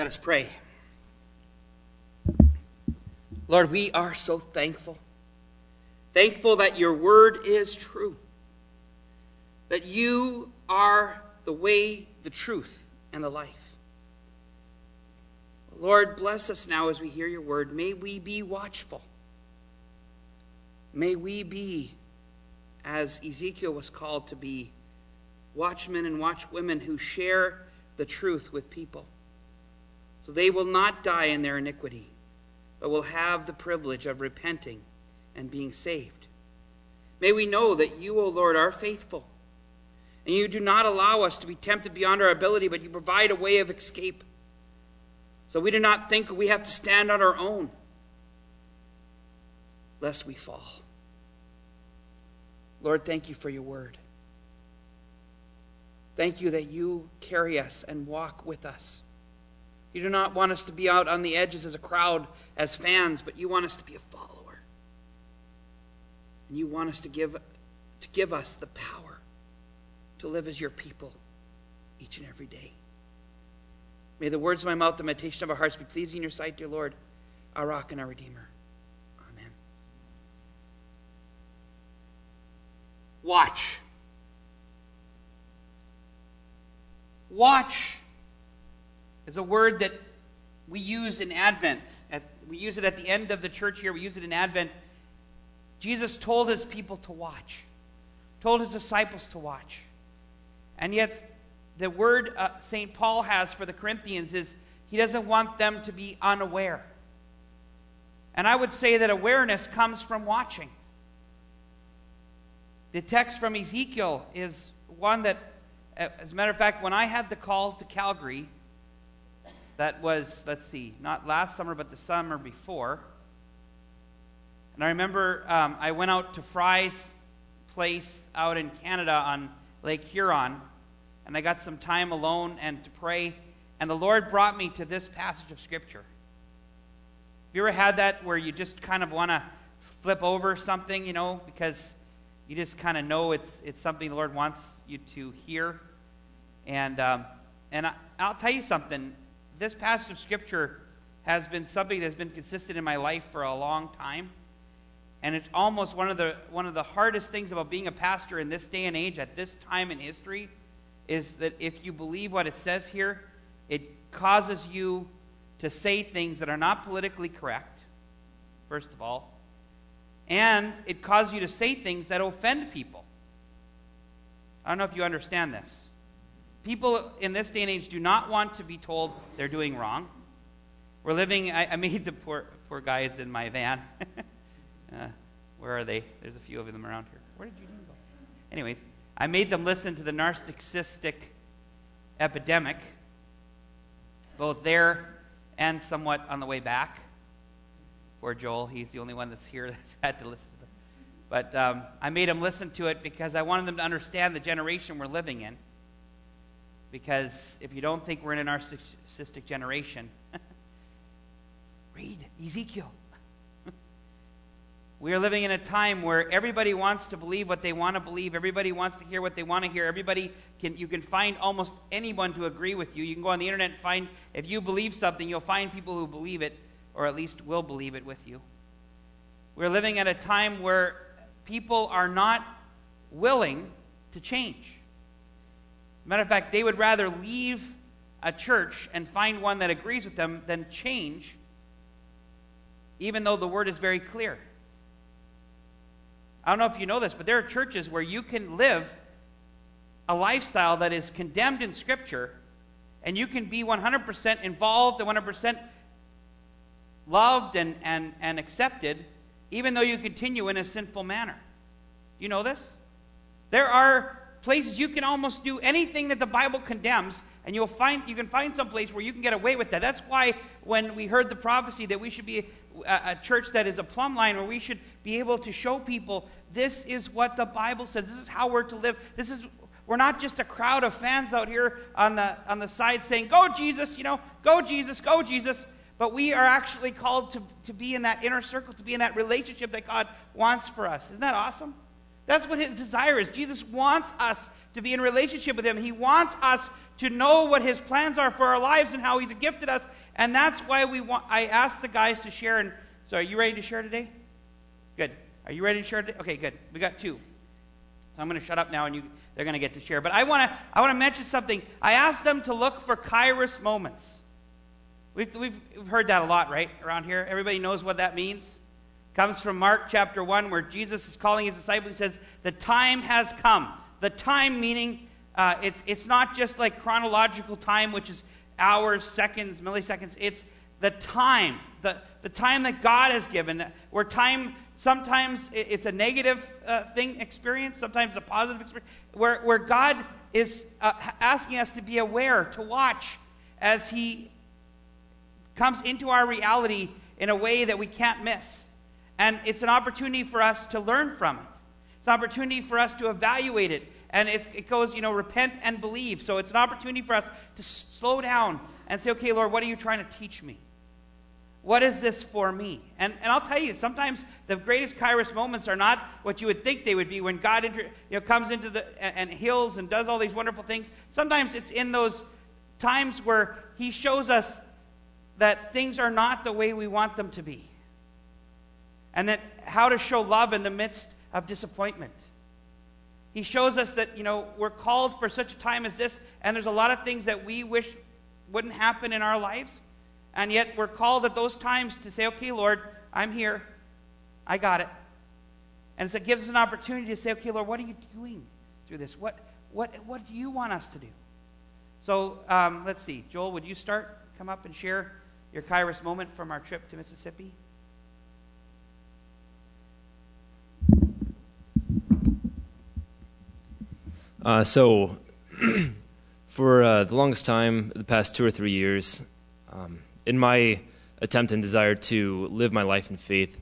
Let us pray. Lord, we are so thankful. Thankful that your word is true. That you are the way, the truth, and the life. Lord, bless us now as we hear your word. May we be watchful. May we be, as Ezekiel was called to be, watchmen and watchwomen who share the truth with people. So they will not die in their iniquity, but will have the privilege of repenting and being saved. May we know that you, O Lord, are faithful, and you do not allow us to be tempted beyond our ability, but you provide a way of escape. So we do not think we have to stand on our own, lest we fall. Lord, thank you for your word. Thank you that you carry us and walk with us. You do not want us to be out on the edges as a crowd, as fans, but you want us to be a follower. And you want us to give us the power to live as your people each and every day. May the words of my mouth, the meditation of our hearts be pleasing in your sight, dear Lord, our rock and our redeemer. Amen. Watch. Watch is a word that we use in Advent. We use it at the end of the church here. We use it in Advent. Jesus told his people to watch, told his disciples to watch. And yet the word St. Paul has for the Corinthians is he doesn't want them to be unaware. And I would say that awareness comes from watching. The text from Ezekiel is one that, as a matter of fact, when I had the call to Calgary, that was, not last summer, but the summer before. And I remember I went out to Fry's place out in Canada on Lake Huron, and I got some time alone and to pray, and the Lord brought me to this passage of Scripture. Have you ever had that where you just kind of want to flip over something, because you just kind of know it's something the Lord wants you to hear? And I'll tell you something. This passage of Scripture has been something that's been consistent in my life for a long time. And it's almost one of the hardest things about being a pastor in this day and age, at this time in history, is that if you believe what it says here, it causes you to say things that are not politically correct, first of all. And it causes you to say things that offend people. I don't know if you understand this. People in this day and age do not want to be told they're doing wrong. We're living, I made the poor guys in my van. Where are they? There's a few of them around here. Where did you go? Anyways, I made them listen to the narcissistic epidemic, both there and somewhat on the way back. Poor Joel, he's the only one that's here that's had to listen to them. But I made them listen to it because I wanted them to understand the generation we're living in. Because if you don't think we're in a narcissistic generation, read Ezekiel. We are living in a time where everybody wants to believe what they want to believe. Everybody wants to hear what they want to hear. You can find almost anyone to agree with you. You can go on the internet and find, if you believe something, you'll find people who believe it, or at least will believe it with you. We're living at a time where people are not willing to change. Matter of fact, they would rather leave a church and find one that agrees with them than change, even though the word is very clear. I don't know if you know this, but there are churches where you can live a lifestyle that is condemned in Scripture, and you can be 100% involved and 100% loved and accepted, even though you continue in a sinful manner. You know this? There are places you can almost do anything that the Bible condemns, and you can find some place where you can get away with that. That's why when we heard the prophecy that we should be a church that is a plumb line, where we should be able to show people this is what the Bible says, this is how we're to live. We're not just a crowd of fans out here on the side saying, "Go Jesus, go Jesus, go Jesus." But we are actually called to be in that inner circle, to be in that relationship that God wants for us. Isn't that awesome? That's what his desire is. Jesus wants us to be in relationship with him. He wants us to know what his plans are for our lives and how he's gifted us. And that's why I asked the guys to share. And so are you ready to share today? Good. Are you ready to share today? Okay, good. We got 2. So I'm going to shut up now, and they're going to get to share. But I want to mention something. I asked them to look for Kairos moments. We've heard that a lot, right, around here. Everybody knows what that means. It comes from Mark chapter 1, where Jesus is calling his disciples. He says, the time has come. The time meaning it's not just like chronological time, which is hours, seconds, milliseconds. It's the time, the time that God has given, where time, sometimes it's a negative experience, sometimes a positive experience, where God is asking us to be aware, to watch as he comes into our reality in a way that we can't miss. And it's an opportunity for us to learn from it. It's an opportunity for us to evaluate it. And it goes, repent and believe. So it's an opportunity for us to slow down and say, okay, Lord, what are you trying to teach me? What is this for me? And I'll tell you, sometimes the greatest Kairos moments are not what you would think they would be when God comes into and heals and does all these wonderful things. Sometimes it's in those times where he shows us that things are not the way we want them to be. And that how to show love in the midst of disappointment. He shows us that, we're called for such a time as this, and there's a lot of things that we wish wouldn't happen in our lives, and yet we're called at those times to say, okay, Lord, I'm here. I got it. And so it gives us an opportunity to say, okay, Lord, what are you doing through this? What do you want us to do? So let's see. Joel, would you start? Come up and share your Kairos moment from our trip to Mississippi. So for the longest time, the past 2 or 3 years, in my attempt and desire to live my life in faith,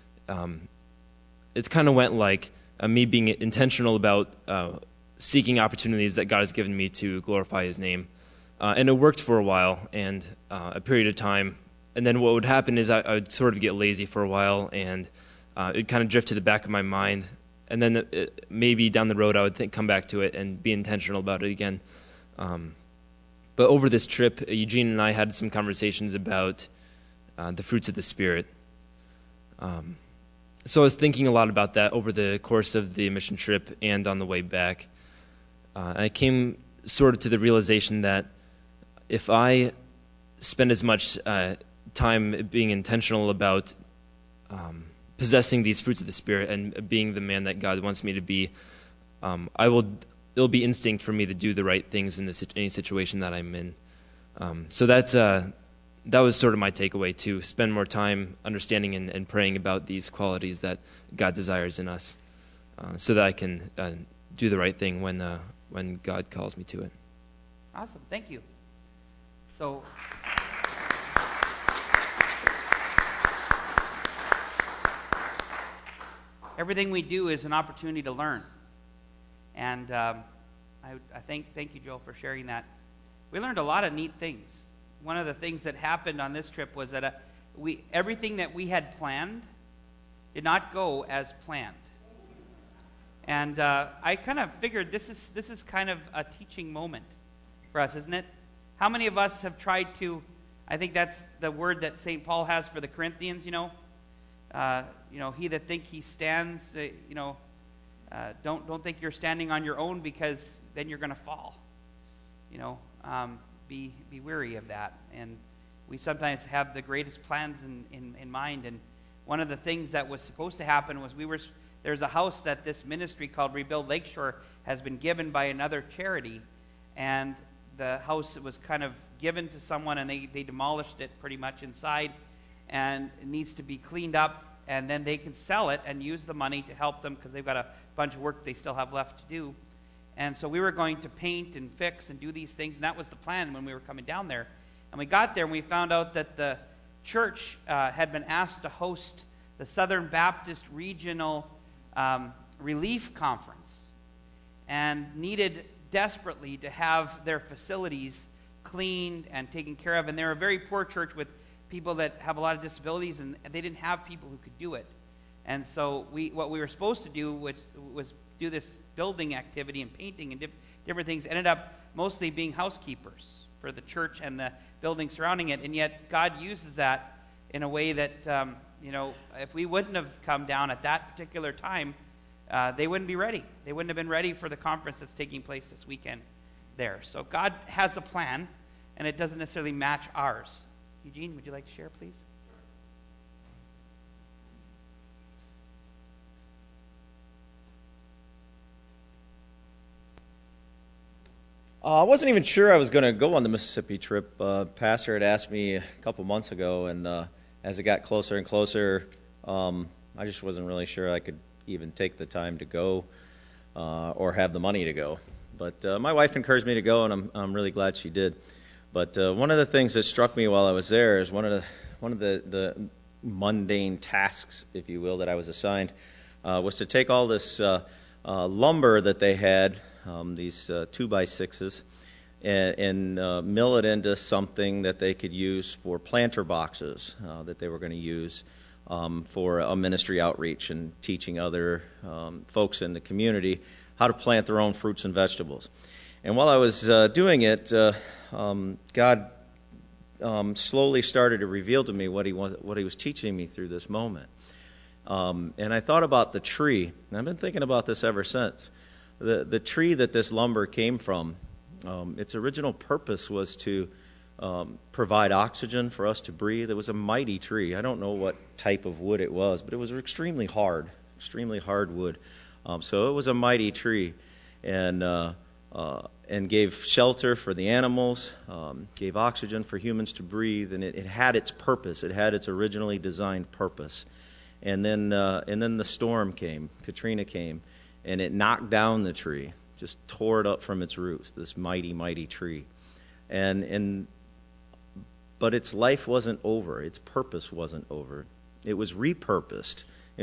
it's kind of went like me being intentional about seeking opportunities that God has given me to glorify his name. And it worked for a while and a period of time. And then what would happen is I would sort of get lazy for a while, and it would kind of drift to the back of my mind. And then maybe down the road I would come back to it and be intentional about it again. But over this trip, Eugene and I had some conversations about the fruits of the Spirit. So I was thinking a lot about that over the course of the mission trip and on the way back. I came sort of to the realization that if I spend as much time being intentional about possessing these fruits of the Spirit and being the man that God wants me to be, it'll be instinct for me to do the right things in any situation that I'm in. So that was sort of my takeaway, to spend more time understanding and praying about these qualities that God desires in us, so that I can do the right thing when God calls me to it. Awesome. Thank you. So everything we do is an opportunity to learn. And I thank you, Joel, for sharing that. We learned a lot of neat things. One of the things that happened on this trip was that everything that we had planned did not go as planned. And I kind of figured this is kind of a teaching moment for us, isn't it? How many of us have tried to, I think that's the word that St. Paul has for the Corinthians, he that think he stands, don't think you're standing on your own, because then you're going to fall. Be wary of that. And we sometimes have the greatest plans in mind. And one of the things that was supposed to happen was there's a house that this ministry called Rebuild Lakeshore has been given by another charity, and the house was kind of given to someone, and they demolished it pretty much inside, and it needs to be cleaned up, and then they can sell it and use the money to help them, because they've got a bunch of work they still have left to do. And so we were going to paint and fix and do these things, and that was the plan when we were coming down there. And we got there, and we found out that the church had been asked to host the Southern Baptist Regional Relief Conference, and needed desperately to have their facilities cleaned and taken care of. And they're a very poor church with people that have a lot of disabilities, and they didn't have people who could do it. And so what we were supposed to do was do this building activity and painting and different things. Ended up mostly being housekeepers for the church and the building surrounding it. And yet God uses that in a way that, if we wouldn't have come down at that particular time, they wouldn't be ready. They wouldn't have been ready for the conference that's taking place this weekend there. So God has a plan, and it doesn't necessarily match ours. Eugene, would you like to share, please? I wasn't even sure I was going to go on the Mississippi trip. Pastor had asked me a couple months ago, and as it got closer and closer, I just wasn't really sure I could even take the time to go or have the money to go. But my wife encouraged me to go, and I'm really glad she did. But one of the things that struck me while I was there is one of the mundane tasks, if you will, that I was assigned was to take all this lumber that they had, these 2x6s, and mill it into something that they could use for planter boxes that they were going to use for a ministry outreach and teaching other folks in the community how to plant their own fruits and vegetables. And while I was doing it, God slowly started to reveal to me what He was teaching me through this moment. And I thought about the tree, and I've been thinking about this ever since. The tree that this lumber came from, its original purpose was to provide oxygen for us to breathe. It was a mighty tree. I don't know what type of wood it was, but it was extremely hard wood. So it was a mighty tree, and gave shelter for the animals, gave oxygen for humans to breathe, and it had its purpose. It had its originally designed purpose. And then the storm came, Katrina came, and it knocked down the tree, just tore it up from its roots, this mighty, mighty tree. But its life wasn't over. Its purpose wasn't over. It was repurposed.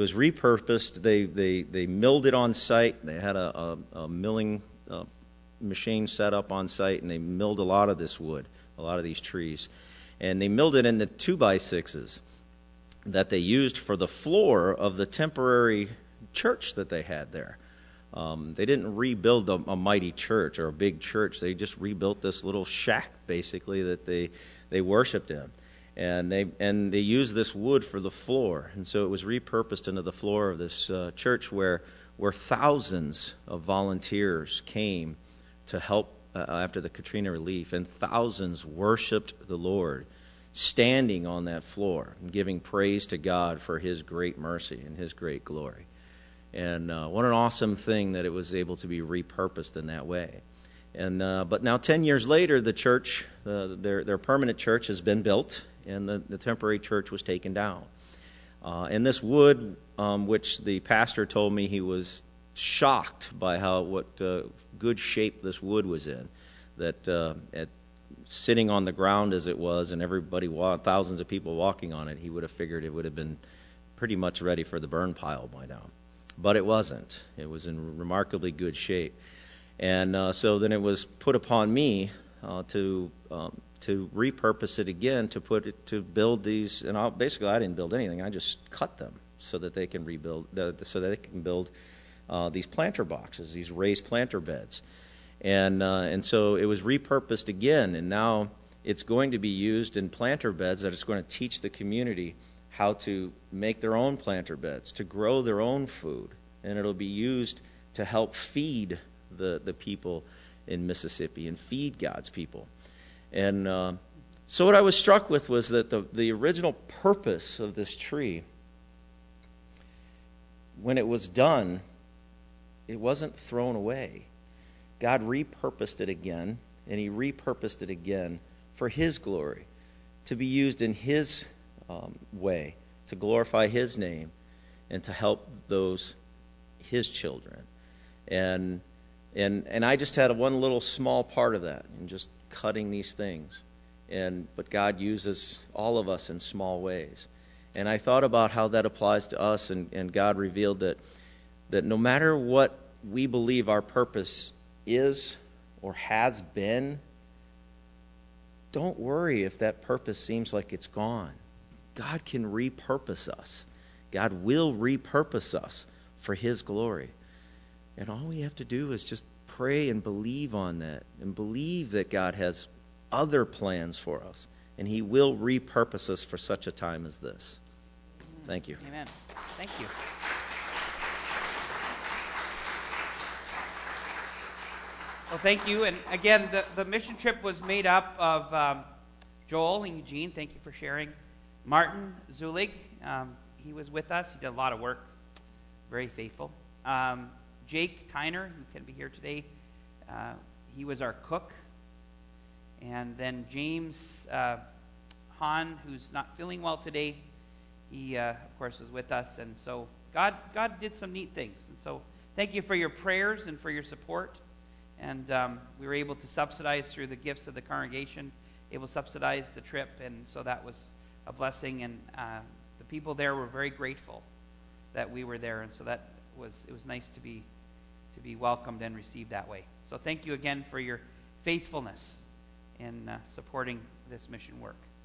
They milled it on site. They had a milling machine set up on site, and they milled a lot of this wood, a lot of these trees. And they milled it into 2x6s that they used for the floor of the temporary church that they had there. They didn't rebuild a mighty church or a big church. They just rebuilt this little shack, basically, that they worshipped in. And they used this wood for the floor. And so it was repurposed into the floor of this church where thousands of volunteers came to help after the Katrina relief. And thousands worshiped the Lord, standing on that floor and giving praise to God for His great mercy and His great glory. And what an awesome thing that it was able to be repurposed in that way. And but now 10 years later, the church, their permanent church has been built, and the temporary church was taken down. And this wood, which the pastor told me he was shocked by what good shape this wood was in, that sitting on the ground as it was, and thousands of people walking on it, he would have figured it would have been pretty much ready for the burn pile by now. But it wasn't. It was in remarkably good shape. And so then it was put upon me to repurpose it again, to build these. And I didn't build anything. I just cut them so that they can build these planter boxes, these raised planter beds. And so it was repurposed again, and now it's going to be used in planter beds that it's going to teach the community how to make their own planter beds, to grow their own food, and it'll be used to help feed the people in Mississippi and feed God's people. And so what I was struck with was that the original purpose of this tree, when it was done, it wasn't thrown away. God repurposed it again, and He repurposed it again for His glory, to be used in His way, to glorify His name, and to help His children. And I just had one little small part of that, in just cutting these things. But God uses all of us in small ways. And I thought about how that applies to us, and God revealed that no matter what we believe our purpose is or has been, don't worry if that purpose seems like it's gone. God can repurpose us. God will repurpose us for His glory. And all we have to do is just pray and believe on that, and believe that God has other plans for us, and He will repurpose us for such a time as this. Thank you. Amen. Thank you. Well, thank you. And again, the mission trip was made up of Joel and Eugene. Thank you for sharing. Martin Zulig, he was with us. He did a lot of work. Very faithful. Jake Tyner, who can be here today, he was our cook. And then James Hahn, who's not feeling well today, he, of course, was with us. And so God did some neat things. And so thank you for your prayers and for your support. And we were able to subsidize through the gifts of the congregation, able to subsidize the trip. And so that was a blessing. And the people there were very grateful that we were there. And so it was nice to be welcomed and received that way. So thank you again for your faithfulness in supporting this mission work.